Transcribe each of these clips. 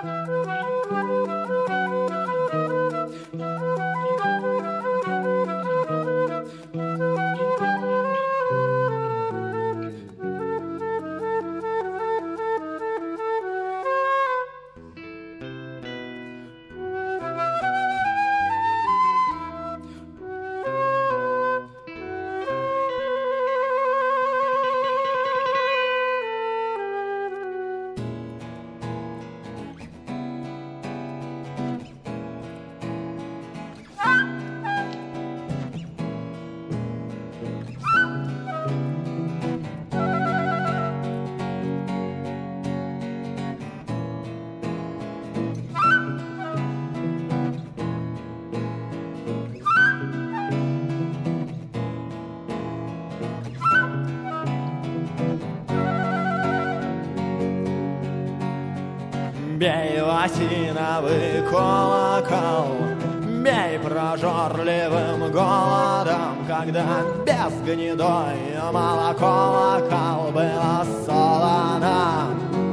Бей в осиновый колокол, бей прожорливым голодом, когда без гнедой молоколокол было солоно.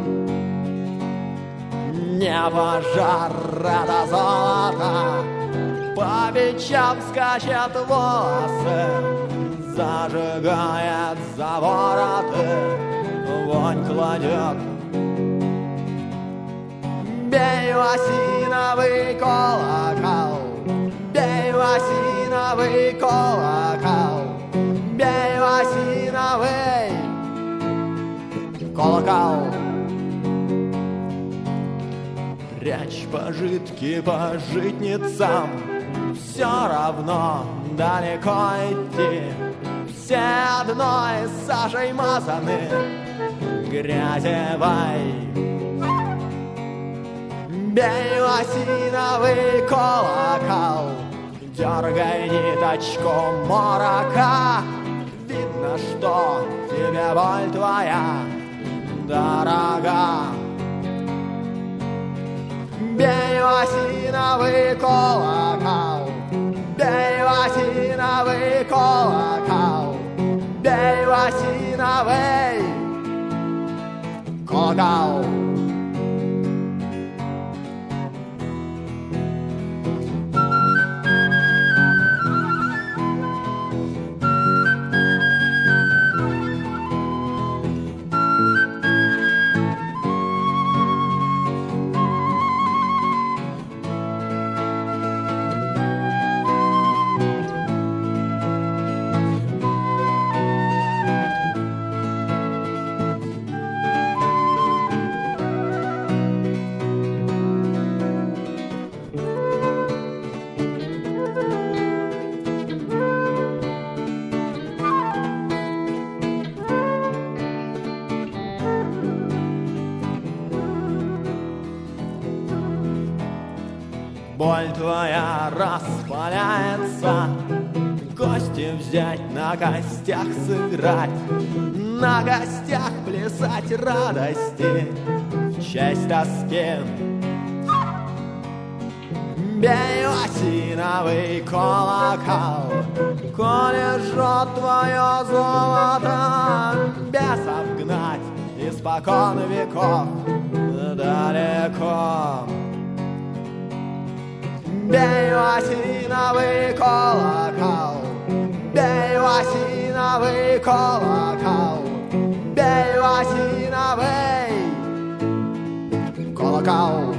Не пожар, это золото, по печам скачет волосы, зажигает за вороты, вонь кладет. Бей в осиновый колокол, бей в осиновый колокол, бей в осиновый колокол. Прячь пожитки по житницам, все равно далеко идти. Все одной сажей мазаны, грязевой. Бей в осиновый колокол, дергай ниточку морока. Видно, что тебе боль твоя дорога. Бей в осиновый колокол, бей в осиновый колокол, бей в осиновый колокол. Боль твоя распаляется, гости взять, на костях сыграть, на костях плясать радости в честь тоски. Бей в осиновый колокол, коли жжет твое золото, бесов гнать испокон веков далеко. Бей в осиновый колокол, бей в осиновый колокол, бей в осиновый колокол.